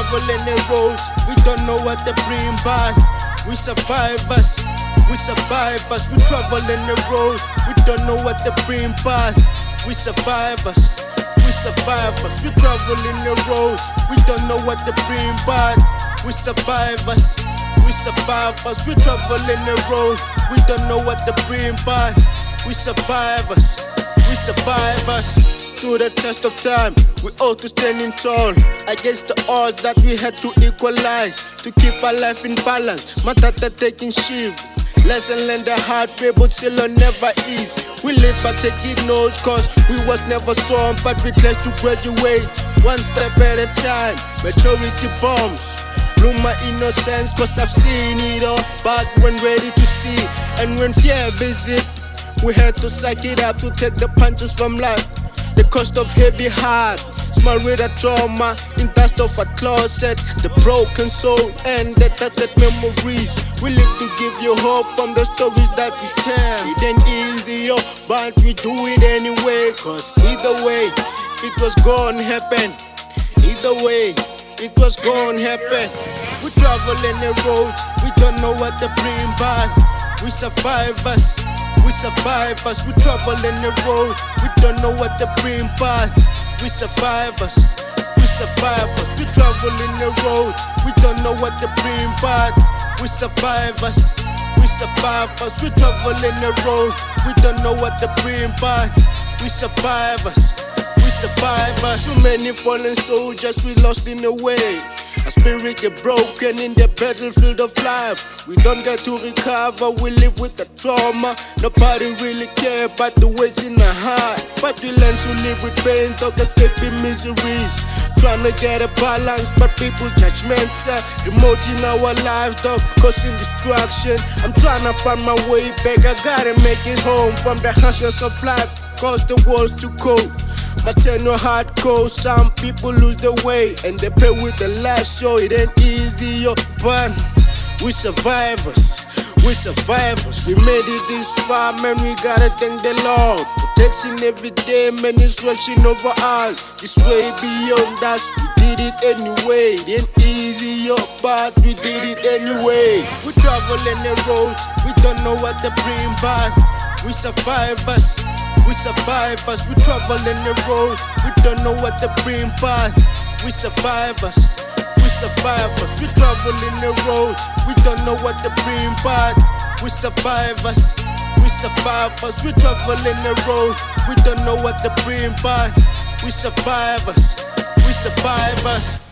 traveling the roads, we don't know what they bring back. We survivors, we survivors. We traveling the roads, we don't know what they bring back. We survivors, we survivors. We traveling the roads, we don't know what they bring back. We survivors, we survivors. We traveling the roads, we don't know what they bring back. We survivors, we survivors. Through the test of time, we ought to standing tall against the odds that we had to equalize to keep our life in balance. Matata taking shift, lesson learned the hard way, but still never ease. We live by taking notes, cause we was never strong, but we blessed to graduate one step at a time. Maturity bombs blew my innocence, cause I've seen it all, but when ready to see, and when fear visit, we had to psych it up to take the punches from life. The cost of heavy heart, small with a trauma, in dust of a closet, the broken soul and the tested memories. We live to give you hope from the stories that we tell. It ain't easy, yo, but we do it anyway. Cause either way, it was gonna happen. Either way, it was gonna happen. We traveling the roads, we don't know what they bring back. We survivors, we survivors. We traveling the roads, we don't know what they bring back. We survivors, we survivors. We traveling the roads, we don't know what they bring back. We survivors, we survivors. We traveling the roads, we don't know what they bring back. We survivors, we survivors. Too many fallen soldiers we lost in the way. Our spirit get broken in the battlefield of life. We don't get to recover, we live with the trauma. Nobody really care about the weights in the heart, but we learn to live with pain, talk escaping miseries. Trying to get a balance, but people judgmental. Remoting our lives, dog, causing destruction. I'm trying to find my way back, I gotta make it home from the harshness of life, cause the world's too cold. My tenure hardcore, some people lose their way and they pay with their life, so it ain't easy, yo. But we survivors, we survivors. We made it this far, man, we gotta thank the Lord. Protection every day, man, is watching over us. This way beyond us, we did it anyway. It ain't easy, yo, but we did it anyway. We traveling the roads, we don't know what they bring back. We survivors, we survivors. We traveling the roads, we don't know what they bring back. We survivors, we survivors. We traveling the roads, we don't know what they bring back. We survivors, we survivors. We traveling the roads, we don't know what they bring back. We survivors, we survivors.